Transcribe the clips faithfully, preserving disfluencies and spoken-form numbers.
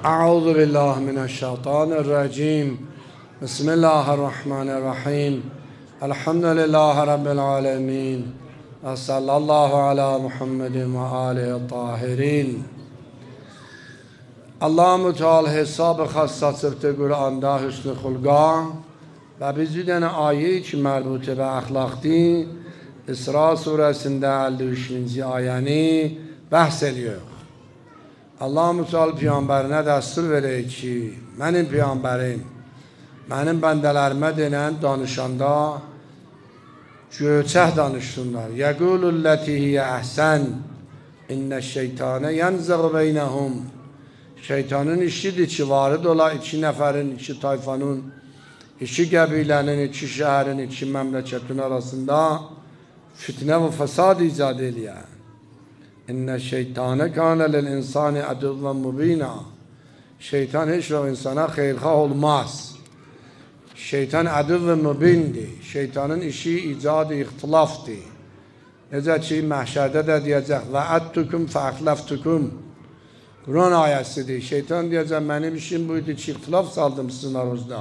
أعوذ بالله من الشيطان الرجيم بسم الله الرحمن الرحيم الحمد لله رب العالمين وصلى الله على محمد و آله الطاهرین. Allah Müteala hesab xassasıbdır Qur'anda hüsnü xulqa və biz bir dənə ayə ki mərbutə və əxlaqdi İsra surəsində əlli üçüncü ayəni bəhs ediyor. Allah Müteala Peyğəmbərinə dəstur verir ki, mənim Peyğəmbərim, mənim bəndələrimə denən danışanda göçək danışsınlar. Yəqulullətī hiyyə əhsən innə şeytanə yənzəğ beynəhum. Şeytanın işidir ki, varid ola iki nəfərin, iki tayfanın, iki qəbilənin, iki şəhərin, iki məmləkətin arasında fitnə və fəsad icad eləyər. İnnə şeytanə kânə lil insani əduvvən mubina. Şeytan heç vaxt insana xeyrxah olmaz. Şeytan əduvvən mubindir. Şeytanın işi icadı ixtilafdır. Necə ki, məhşərdə də deyəcək və ədtukum fəxləftukum. Quran ayəsidir. Şeytan deyəcək, mənim işim buydu ki, ixtilaf saldım sizin aranızda.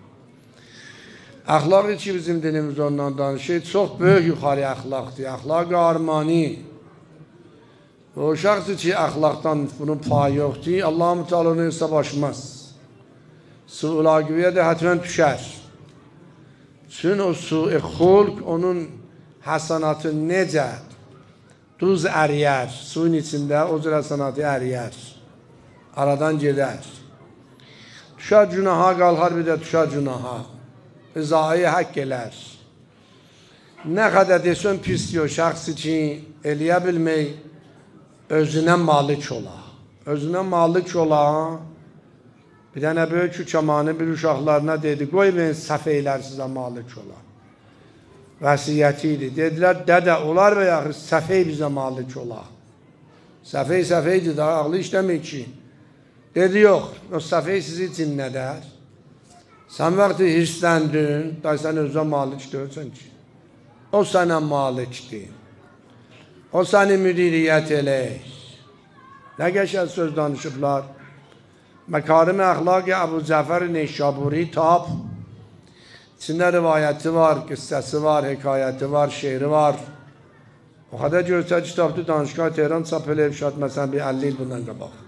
Əxlaq ki, bizim dinimiz ondan danışır, çox böyük yuxarı əxlaqdır. Əxlaq-ı armani. O şəxsi ki, əxlaqdan bunun payı yoxdur, Allah-u Teala onu hesab açmaz. Su-ül-aqivyə də hətvən düşər. Çünki o su-i xulq, onun həsanatı necə? Duz əriyər, suyun içində o cür həsanatı əriyər. Aradan gedər. Düşər günaha, qalxar bir də düşər günaha. Rızayı həkk elər. Nə qədər desən pisdir o şəxsi ki, eləyə bilmək, özünə malik ola. Özünə malik ola. Bir dənə böyük hükamanı bir uşaqlarına dedi, qoy ben səfeylər sizə malik ola. Vəsiyyəti idi. Dedilər, dədə, olar və yaxud səfey bizə malik ola. Səfey səfeydir da, ağlı işləmir ki. Dedi, yox, o səfey sizi cinlədər. Sən vaxtı hirsləndin, da sən özə malik görsən ki. O sənə malikdir. O səni müdiriyyət eləyir. Nə qəşəng söz danışıblar. Məkarim-i əxlaq-ı Əbu Cəfər Neşaburi tab. İçində rivayəti var, qıssəsi var, hekayəti var, şeiri var. O qədər görsə kitabda danışqah Tehran çap eləyib şad məsələn bir əlli il bundan qabaq.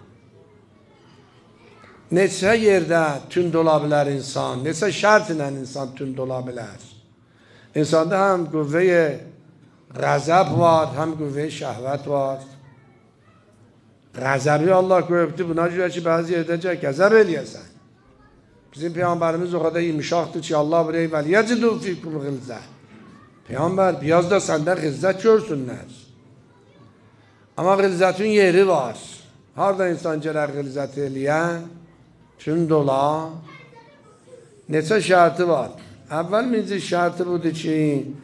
Neçə yerdə tünd ola bilər insan, neçə şərt ilə insan tünd ola bilər. İnsanda həm qüvvəyə qəzəb var, həm qüvvəyə şəhvət var. Qəzəbi Allah qoyubdur, buna görə ki, bəzi yerdəcək qəzəb eləyəsən. Bizim Peyğəmbərimiz o qədər imişaqdır ki, Allah buraya vəliyyəcidu fikum ğilzə. Peyğəmbər, biraz da səndən ğilzət görsünlər. Amma ğilzətin yeri var. Harada insan gələr ğilzət eləyən, tünd ola, neçə şərti var. Əvvəl minci şərti budur ki,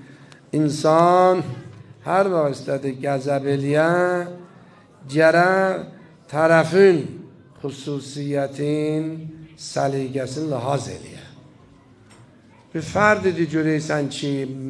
insan hər vasitədə qəzəb eləyən, gərək tərəfin xüsusiyyətin, səliqəsini ləhaz eləyən. Bir fərdidir görəysən ki,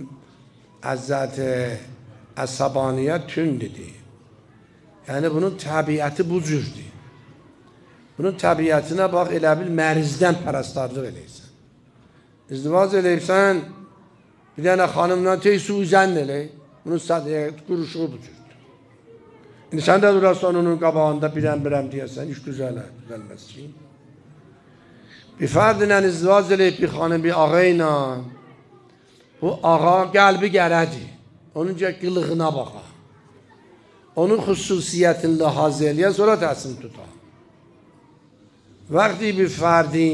əzzət-i əsabaniyyət tündüdür. Yəni, bunun təbiəti bu cürdür. Bunun təbiətinə bax, elə bil mərizdən pərəstarlıq eləyirsən. İzdivaz eləyirsən, bir dənə xanımla tey su üzən eləyir. Bunun quruşuğu bu cürdür. İndi sən də durarsan onun qabağında birəm-birəm deyəsən, iş düzələr, düzəlməz ki. Bir fərdinlə izdivaz eləyib bir xanım, bir ağa ilə, bu ağa qəlbi gərədir. Onun qılığına baxa. Onun xüsusiyyətini ləhaz eləyə, sonra təsim tutar. Vaxtı bir fərdi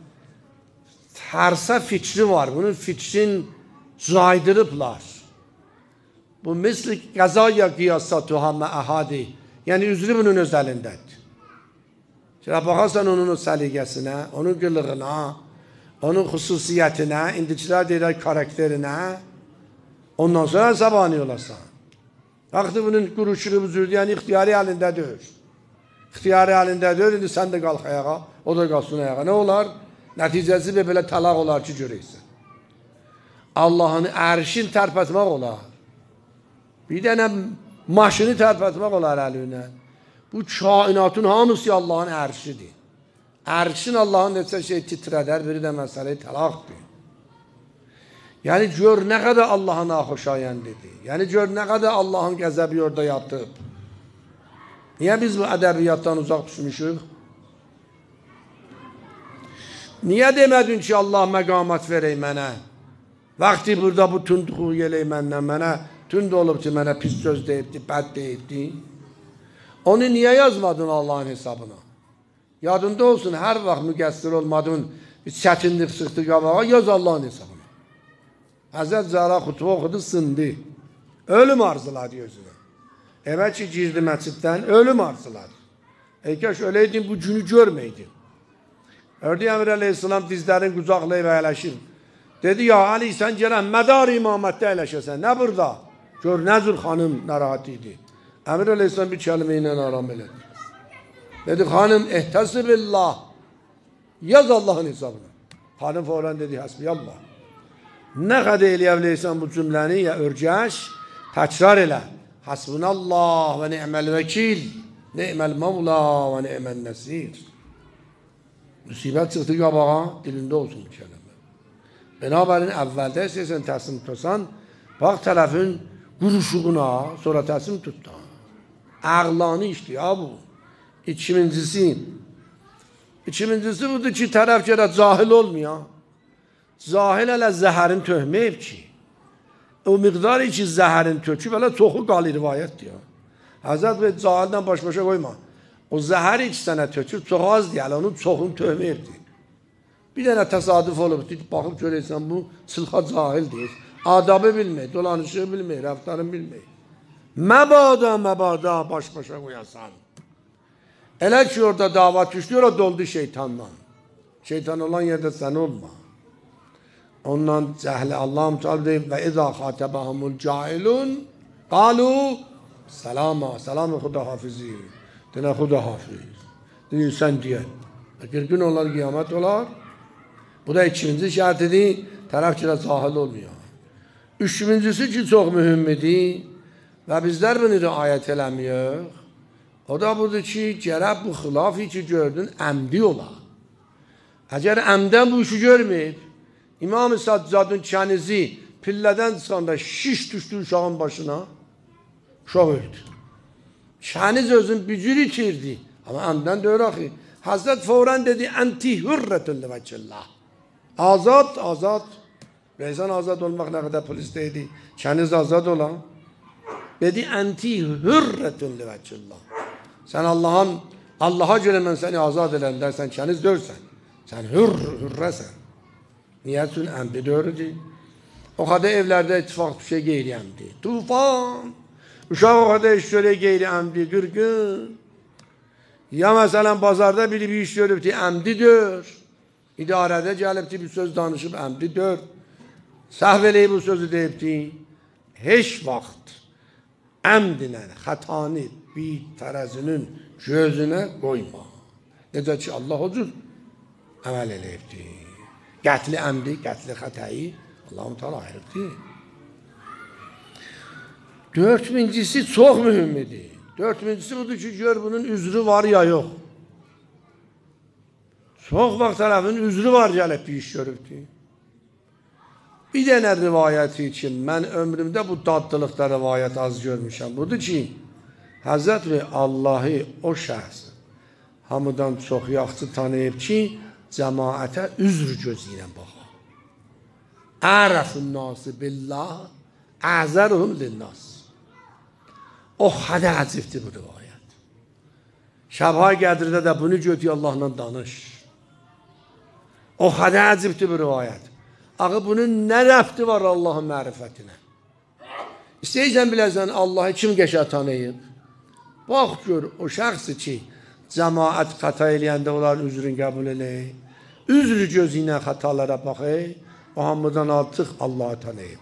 tərsə fikri var, bunun fikrin caydırıblar. Bu misli qəzaya qiyasatuhə məəhadi, yəni üzrü bunun öz əlindədir. Şələ baxarsan onun o səliqəsinə, onun qılığına, onun xüsusiyyətinə, indikilər deyirək karakterinə, ondan sonra zabani olasan. Vaxtı bunun quruşuğu büzürdü, yəni ixtiyari əlindədir. İxtiyari əlindədir, indi sən də qalx ayağa, o da qalsın ayağa. Nə olar? Nəticəsi və belə təlaq olar ki, görəysən. Allahın ərşin tərpətmək olar. Bir dənə maşını tərpətmək olar əlinə. Bu kainatın hamısı Allahın ərşidir. Ərşin Allahın neçə şey titrədər, biri də məsələyi təlaqdır. Yəni gör nə qədər Allahın naxoşayəndidir. Yəni gör nə qədər Allahın qəzəbi orada yatıb. Niyə biz bu ədəbiyyatdan uzaq düşmüşük? Niyə demədin ki, Allah məqamat verək mənə? Vaxtı burada bu tündüqü gələk məndən, mənə tünd olub ki, mənə pis söz deyibdi, bəd deyibdi. Onu niyə yazmadın Allahın hesabına? Yadında olsun, hər vaxt müqəssir olmadın, bir çətinlik çıxdı qabağa, yaz Allahın hesabına. Həzrət Zəhra xutbə oxudu, sındı. Ölüm arzuladı özünə. Evə ki, girdi məsciddən, ölüm arzuladı. Ey kəş, öləydin, bu günü görməydin. Ördü Əmir Əleyhisselam dizlərin qucaqlayıb əyləşir. Dedi, ya Ali, sən gələn mədar imamətdə əyləşəsən, nə burada? Gör, nə cür xanım narahat idi. Əmir Əleyhisselam bir kəlmə ilə aram elədi. Dedi, xanım, ehtəsi billah, yaz Allahın hesabına. Xanım fərən dedi, həsbiyallah. Nə qədər eləyə biləysən bu cümləni, ya örgəş, təkrar elə. Hasbunallah və ni'məl vəkil, ni'məl mavla və ni'məl nəsir. Müsibət çıxdı qabağa, dilində olsun bu kəlmə. Binabərin əvvəldə istəyirsən təslim tutasan, bax tərəfin quruşuğuna, sonra təslim tutda. Ağlanı işdir, ya bu. İkincisi, ikincisi budur ki, tərəf görə cahil olmuyor. Cahil hələ zəhərin töhməyib ki. O miqdarı ki, zəhərin töküb, hələ çoxu qali rivayət diyor. Həzrət və cahildən baş-başa qoyma. O zəhəri iki sənə töküb, çox az deyəl, onun çoxunu töhməyibdir. Bir dənə təsadüf olub, baxıb görəysən, bu sılxa cahil deyir. Adabı bilmək, dolanışı bilmək, rəftarını bilmək. Məbada, məbada baş-başa qoyasan. Elə ki, orada davat düşdü, orada doldu şeytandan. Şeytan olan yerdə sən olma. Ondan cəhli Allah'ım tal deyib və izə xatəbəhumul cailun qalu salama, salamı xuda hafizi. Dinə xuda hafiz. Deyir, sən deyən. Bir gün onlar qiyamət olar. Bu da ikinci şərtidir. Tərəf ki, cahil olmuyor. Üçüncüsü ki, çox mühümmidir və bizlər bunu riayət eləmiyor. O da budur ki, gərək bu xilafı ki, gördün, əmdi ola. Əgər əmdən bu işi görməyib, İmam-ı Saccadın kənizi pillədən çıxanda şiş düşdü uşağın başına, uşaq öldü. Kəniz özün bücür itirdi. Amma əmdən deyir axı. Həzrət fəvrən dedi, ənti hürrətün ləvəkillah. Azad, azad. Reysan azad olmaq nə qədər polis deydi. Kəniz azad olan. Dedi, ənti hürrətün ləvəkillah. Sən Allah'ın, Allah'a görə mən səni azad edəndə sən kəniz dörsən. Sən hür, hürrəsən. Niyə üçün əmdi dörüdür? O qədər evlərdə ittifaq bir şey qeyri-əmdi. Tufan. Uşaq o qədər iş görək qeyri-əmdi, qırqın. Ya məsələn, bazarda biri bir iş görübdi, əmdidir. İdarədə gəlibdi, bir söz danışıb, əmdidir. Səhv eləyib bu sözü deyibdi. Heç vaxt əmdinə, xətanı bir tərəzinin gözünə qoyma. Necə ki, Allah o cür əməl eləyibdi. Qətli əmdi, qətli xətəyi Allah-u Teala ayırıbdır. Dörtüncüsü çox mühümmidir. Dörtüncüsü budur ki, gör bunun üzrü var ya yox. Çox vaxt tərəfin üzrü var gəlib bir iş görübdür. Bir dənə rivayəti ki, mən ömrümdə bu dadlılıqda rivayət az görmüşəm. Budur ki, Həzrət və Allahı o şəxs hamıdan çox yaxşı tanıyıb ki, cəmaətə üzr gözü ilə baxa. Ərəfün nası billah, əzəruhum linnas. O qədər əcibdir bu rivayət. Şəbha Qədirdə də bunu götür Allahla danış. O qədər əcibdir bu rivayət. Axı bunun nə rəfti var Allahın mərifətinə? İstəyirsən biləsən Allahı kim qəşə tanıyıb? Bax gör o şəxsi ki, cəmaət xəta eləyəndə onlar üzrün qəbul eləyib. Üzrü gözü ilə xətalara baxıb, o hamıdan artıq Allahı tanıyıb.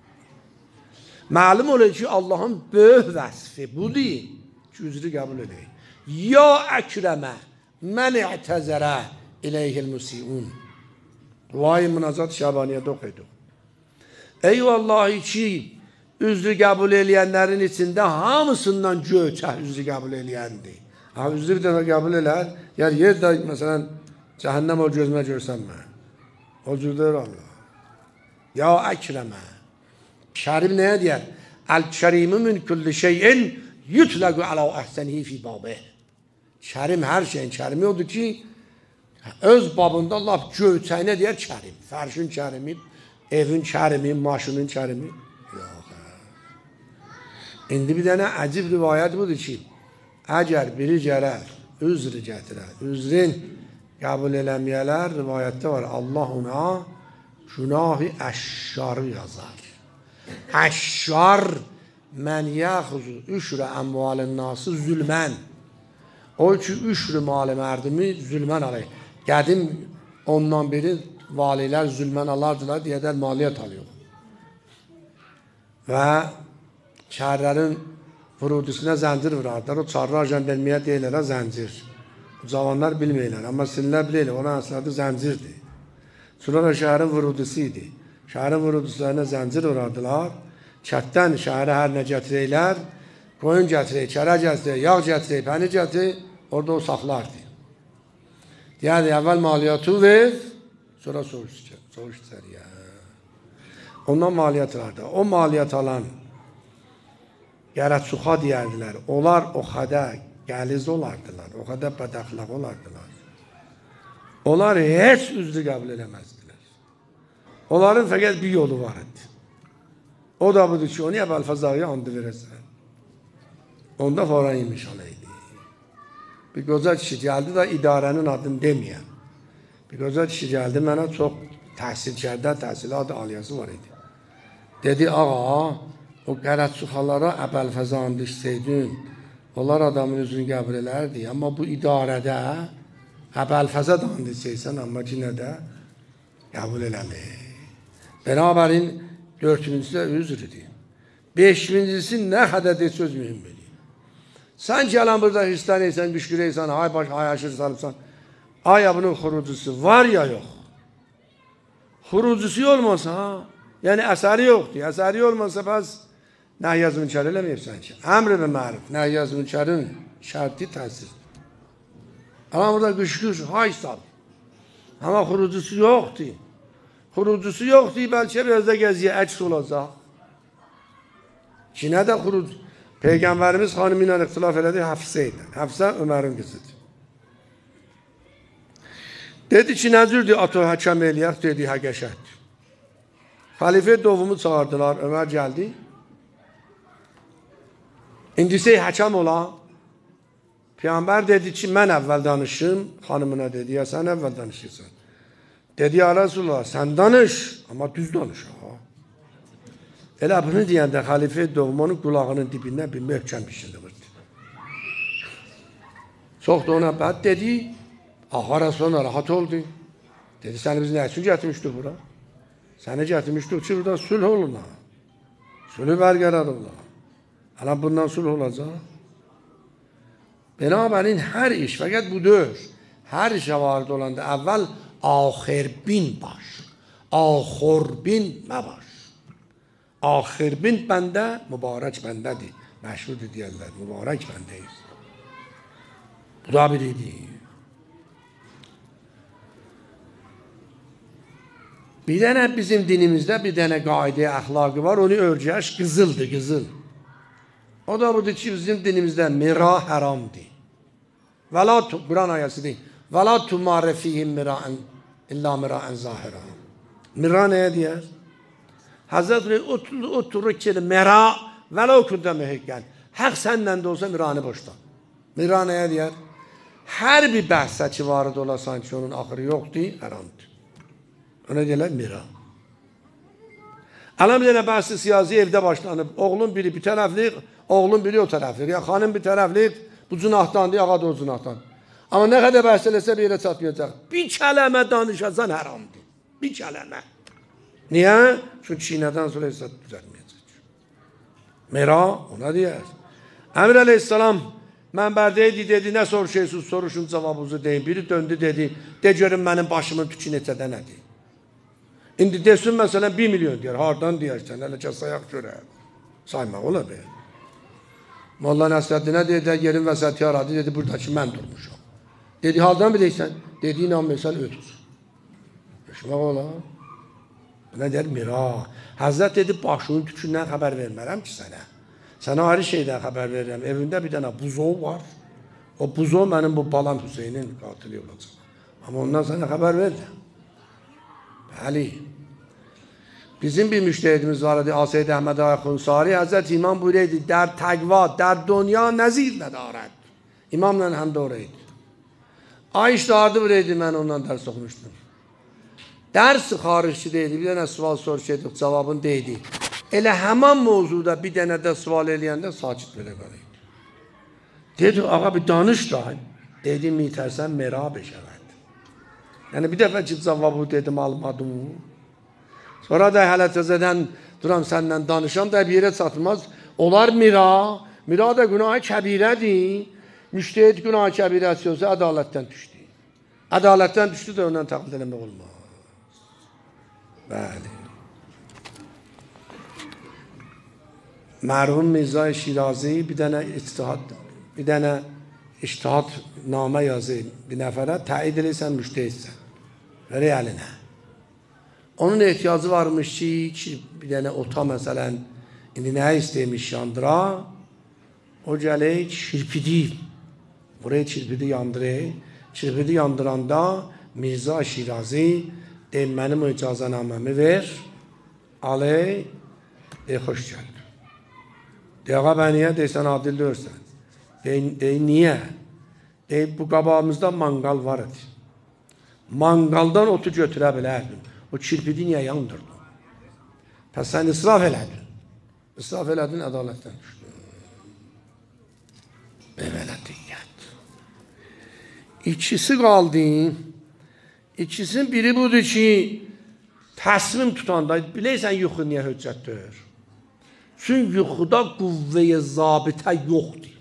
Məlum olur ki, Allahın böyük vəsfi budur ki, üzrü qəbul eləyib. Ya əkrəmə, mən i'təzərə iləyhil musiun. Duayı münazat Şəbaniyədə oxuydu. Ey vallahi ki, üzrü qəbul eləyənlərin içində hamısından göçə üzrü qəbul eləyəndir. Ha, üzrü bir dəfə qəbul elər, yer yerdə, məsələn, Cəhənnəm o gözümə görsənmə. O cürdür Allah. Ya əkrəmə. Kərim nəyə deyər? Əl-kərimu min kulli şeyin yutləqü alə əhsənihi fi babih. Kərim hər şeyin kərimi odur ki, öz babında Allah göyçəyinə deyər kərim. Fərşin kərimi, evin kərimi, maşının kərimi. Yox. İndi bir dənə əcib rivayət budur ki, əgər biri gələr, üzr gətirər, üzrin qəbul eləməyələr, rivayətdə var, Allah ona günahı əşşarı yazar. Əşşar mən yaxuzu üşrə əmvalin nası zülmən. O ki, üşrü mali mərdimi zülmən alır. Qədim ondan biri valilər zülmən alardılar, deyədər maliyyət alıyor. Və kərlərin vurudusuna zəncir vurardılar. O çarlar jəndarmiyə deyirlər, zəncir. Cavanlar bilməyirlər, amma sinirlər bilirlər, ona əslində zəncirdir. Sonra şəhərin vurudusu idi. Şəhərin vuruduslarına zəncir vurardılar. Kətdən şəhərə hər nə gətirəklər, qoyun gətirək, kərə gətirək, yağ gətirək, pəni gətirək, orada o saxlardı. Deyərdi, əvvəl maliyyatı ver, sonra soğuş içəriyə. Ondan maliyyat vardı. O maliyyat alan gərəçuxa deyərdilər. Onlar o xədə gəliz olardılar, o xədə bədəxlaq olardılar. Onlar heç üzrü qəbul eləməzdilər. Onların fəqət bir yolu var idi. O da budur ki, onu Əbəlfəzaya andı verəsən. Onda fara imiş aleydi. Bir qoca kişi gəldi da idarənin adını deməyəm. Bir qoca kişi gəldi, mənə çox təhsil kərdə, təhsilat aliyası var idi. Dedi, ağa, o qərəçuxalara Əbəlfəza andı istəydin, onlar adamın üzrünü qəbul elərdi. Amma bu idarədə Əbəlfəza da andı istəysən, amma yenə də qəbul eləmir. Bərabərin dördüncüsü də üzrüdür. Beşincisi nə qədədir söz mühüm bilir. Sən gələn burada hissələysən, qüşkürəysən, ay baş, ay aşır salıbsan, aya bunun xurucusu var ya yox. Xurucusu olmasa, yəni əsəri yoxdur. Əsəri olmasa, bəs nəhiyyəz münkər eləməyibsən ki. Əmr və məruf, nəhiyyəz münkərin şərti təsir. Amma burada qüşkür, hay sal. Amma xurucusu yoxdur. Xurucusu yoxdur, bəlkə biraz da gəziyə əks olacaq. Ki, nə də xuruc? Peyğəmbərimiz xanımı ilə ixtilaf elədi, Həfsə idi. Həfsə Ömərin qızıdır. Dedi ki, nə cürdür atı həkəm eləyək, dedi, həqəşətdir. Xəlifə dovumu çağırdılar, Ömər gəldi. İndisi həkəm ola. Peyğəmbər dedi ki, mən əvvəl danışım, xanımına dedi, ya sən əvvəl danışırsan. Dedi, ya Rasulullah, sən danış, amma düz danış. Elə bunu deyəndə xəlifə doğumunun qulağının dibindən bir möhkəm bir şey vurdu. Çox da ona bəd dedi, ağa Rasulullah rahat oldu. Dedi, səni biz nə üçün gətirmişdik bura? Səni gətirmişdik ki, burada sülh oluna. Sülh bərqərar ola. Hələ bundan sülh olacaq. Bənabərin hər iş, fəqət bu dör. Hər işə varid olanda əvvəl axir bin baş. Axir bin məbaş. Axir bin bəndə mübarək bəndədir. Məşhurdur deyərlər, mübarək bəndəyiz. Bu da biridir. Bir dənə bizim dinimizdə bir dənə qaidə əxlaqı var, onu örgəş qızıldır, qızıl. O da budur ki, bizim dinimizdə mira haramdır. Və la, Quran ayəsidir. Və la tumarə fihim mira'ən, illa mira'ən zahirə. Mira nəyə deyər? Hazretleri oturur ki, mera və la okunda mühəqqən. Həq səndən də olsa miranı boşda. Mira nəyə deyər? Hər bir bəhsə ki, varid olasan ki, onun axırı yoxdur, haramdır. Ona deyirlər mira. Ələm deyilən bəhsi siyasi evdə başlanıb. Oğlun biri bir tərəflik, oğlun biri o tərəflik. Ya xanım bir tərəflik, bu cünahdandır, ağa da o cünahdan. Amma nə qədər bəhs eləsə bir yerə çatmayacaq. Bir kələmə danışasan haramdır. Bir kələmə. Niyə? Çünki çiynədən sonra hesab düzəlməyəcək. Mera ona deyər. Əmir əleyhissalam mənbərdəydi, dedi, nə soruşuyorsunuz, soruşun cavabınızı deyin. Biri döndü, dedi, de görün mənim başımın tükü neçədə nədir? İndi desin məsələn bir milyon deyər, hardan deyərsən, hələ ki sayaq görər. Saymaq ola be. Molla Nəsrəddinə dedi, yerin vəsəti aradı, dedi, buradakı mən durmuşam. Dedi, haldan biləysən, dediğin an mesela ötür. Düşmək ola. Buna deyir mira. Həzrət dedi, başının tükündən xəbər vermərəm ki sənə. Sənə ayrı şeydən xəbər verirəm. Evində bir dənə buzov var. O buzov mənim bu balam Hüseynin qatili olacaq. Amma ondan sənə xəbər verirəm. Bəli. Bizim bir müştehidimiz var idi, Asayid Ahmed Xonsari. Hazreti İmam buyurdu, در تقوا در دنیا نظیر ندارد. İmamla həm də oraydı. Ay iştihadı buraydı, mən ondan dərs oxumuşdum. Dərs xaricçi deyildi, bir dənə sual soruşduq, cavabını deydi. Elə həman mövzuda bir dənə də sual eləyəndə sakit belə qalıydı. Dedi, ağa bir danış da. Dedi, mitərsən mera beşəvəd. Yəni bir dəfə ki, cavabı dedim, almadım. Sonra da hələ təzədən duram səndən danışan da bir yerə çatılmaz. Onlar mira, mira da günah-ı kəbirədir. Müştehid günah-ı kəbirəsi olsa ədalətdən düşdü. Ədalətdən düşdü də ondan təqlid eləmək olmaz. Bəli. Mərhum Mirzə Şirazi bir dənə ictihad, bir dənə ictihad namə yazı bir nəfərə, təid edirsən, müştehidsən. Verək əlinə. Onun ehtiyacı varmış ki, ki bir dənə ota məsələn, indi nə istəymiş yandıra? O gələk çirpidi. Buraya çirpidi yandırır. Çirpidi yandıranda Mirzə Şirazi deyim, mənim o icazənaməmi ver. Aley, dey, xoş gəldin. Dey, ağa, bə niyə? Dey, sən adil dörsən. Dey, dey, niyə? Dey, bu qabağımızda manqal var idi. Manqaldan otu götürə bilərdin. O çirpidi niyə yandırdın? Pəs sən israf elədin. İsraf elədin, ədalətdən düşdün. Belə diqqət. İkisi qaldı. İkisinin biri budur ki, təslim tutanda, biləysən yuxu niyə höccətdir? Çünki yuxuda qüvvəyə zabitə yoxdur.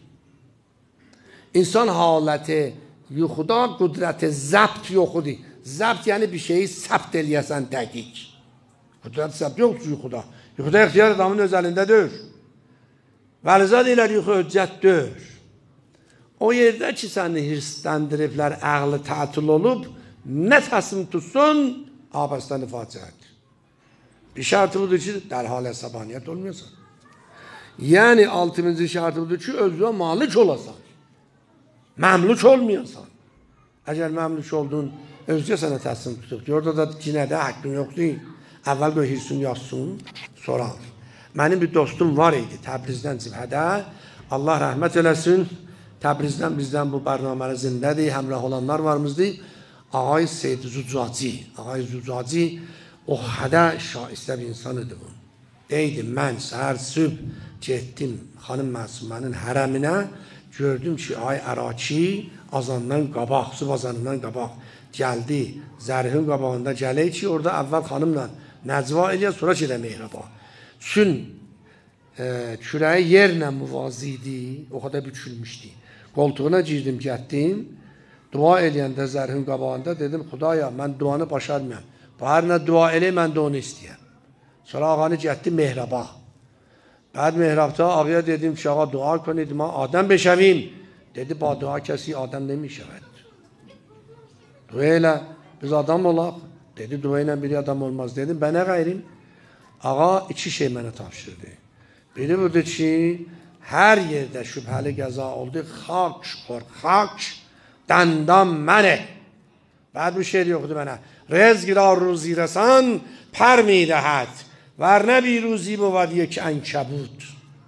İnsan haləti yuxuda qüdrəti zəbt yoxudur. Zəbt yəni bir şeyi səbt eləyəsən dəqiq. Qüdrət zəbt yoxdur yuxuda. Yuxuda ixtiyar adamın öz əlindədir. Vəlizad ilə yuxu höccətdir. O yerdə ki, səni hirsləndiriblər, əqli tətil olub, nə təslim tutsun, abəstən ifacədir. Bir şərti budur ki, dərhal əsabaniyyət olmuyorsan. Yəni, altıncı şərti budur ki, özünə malik olasan. Məmlük olmuyorsan. Əgər məmlük oldun, özgə sənə təslim tutub. Orada da cinədə haqqın yoxdur. Əvvəl qoy hirsun yazsın, sonra al. Mənim bir dostum var idi Təbrizdən cibhədə. Allah rəhmət eləsin. Təbrizdən bizdən bu bərnamələ zindədir. Həmrah olanlar varımızdır. Ağay Seyyid Zucaci. Ağay Zucaci o hədə şaistə bir insan idi bu. Deydim, mən səhər süb getdim xanım Məsumənin hərəminə. Gördüm ki, ay Əraki azandan qabaq, süb azanından qabaq gəldi. Zərhin qabağında gələk ki, orada əvvəl xanımla nəcva eləyən, sonra ki də mehraba. Çün e, kürəyi yerlə müvazi idi, o qədər bükülmüşdü. Qoltuğuna girdim, getdim. Dua eləyəndə zərhin qabağında dedim, Xudaya, mən duanı başarmıyam. Bahar nə dua eləyəm, mən də onu istəyəm. Sonra ağanı getdim mehraba. Bəd mehrabda ağaya dedim ki, ağa dua کنید ما آدم بشویم. Dedi, با dua کسی آدم نمیشود. Dua ilə biz adam olaq. Dedi, dua ilə biri adam olmaz. Dedim, ben nə qayrim? Ağa iki şey mənə tapşırdı. Biri budur ki, hər yerdə şübhəli qəza oldu. Xak xor, xak, دندان منه. بعد bir şeir yoxdu mənə. رزق را روزی رسان پر میدهد ورنه بی روزی بود یک عنکبوت.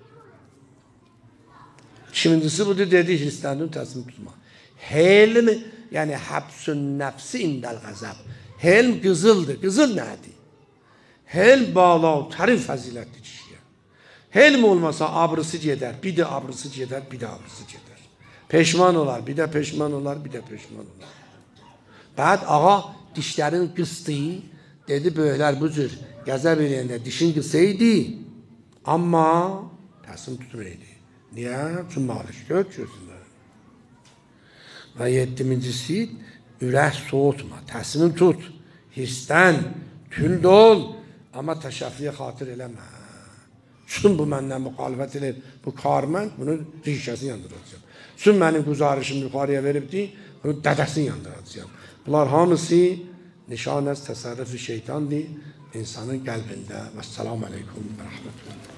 Şimdisi budur dedi, hirsləndim, təslim tutma. Helm, yəni həbsün nəfsi indəl qəzəb. Helm qızıldır. Qızıl nədir? Helm bağlav, tərin fəzilətli kişiyə. Helm olmasa abrısı gedər, bir də abrısı gedər, bir də abrısı gedər. Peşman olar, bir də peşman olar, bir də peşman olar. Bəd ağa dişlərin qısdı, dedi böylər bu cür qəzəb eləyəndə dişin qısaydı, amma təslim tutmaydı. Niyə? Çünki malik gör gözündə. Və yeddincisi, ürək soğutma, təslim tut, hirstən, tünd ol, amma təşəffiyə xatir eləmə. Çünki bu məndən müxalifət eləyir, bu karmənd, bunun rişəsini yandıracaq. Çünki mənim güzarışım yuxarıya veribdi, bunun dədəsini yandıracaq. Bunlar hamısı nişan az təsərrüf şeytandır insanın qəlbində. Və səlamu aleykum və rəhmətullah.